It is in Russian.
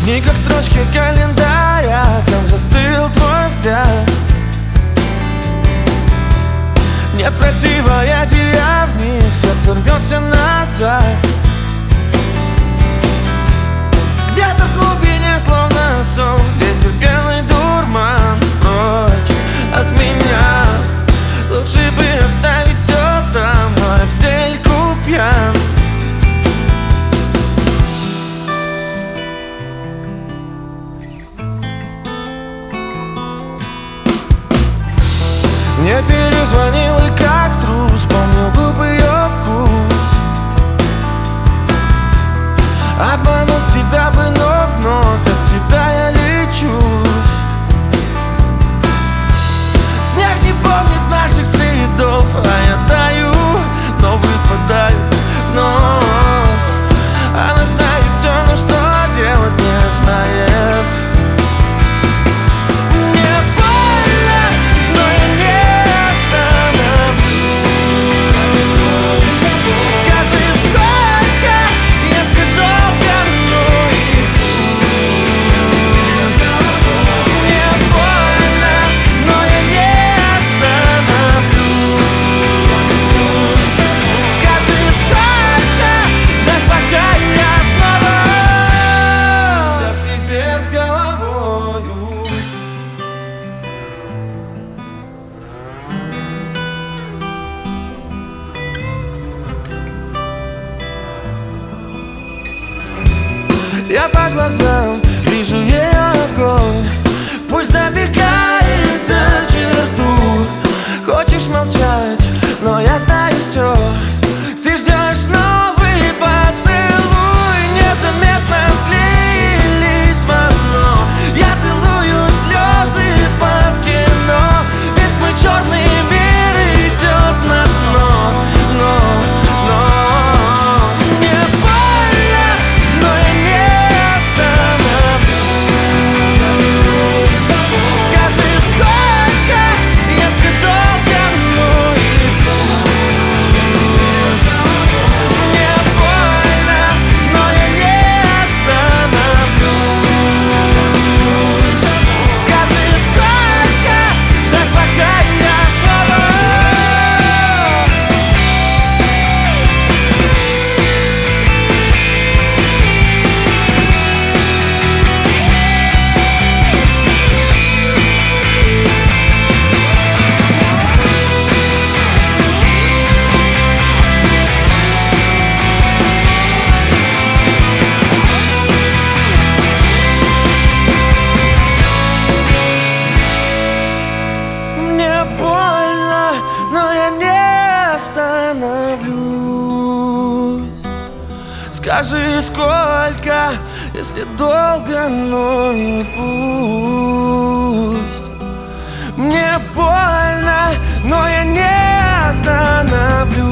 Дни, как строчки календаря, там застыл твой взгляд. Нет противоядия в них, сердце рвется назад. Где-то в глубине, словно сон, ветер пьяный дурман. Прочь от меня, лучше бы оставить все там, но я в стельку пьян. Мне перезвонил и как трус помнил губы ее вкус. Обмануть себя бы, но вновь от себя я лечусь. Снег не помнит наших следов, а я таю, но выпадаю вновь. Она знает все, но что делать не знает. Я по глазам вижу ее огонь, пусть забегает за черту. Хочешь молчать, но я знаю все. Ты ждешь новый поцелуй. Незаметно склеились в одно. Я целую слезы под кино. Весь мой черный мир идет на дно. Скажи, сколько, если долго, но и пусть. Мне больно, но я не остановлюсь.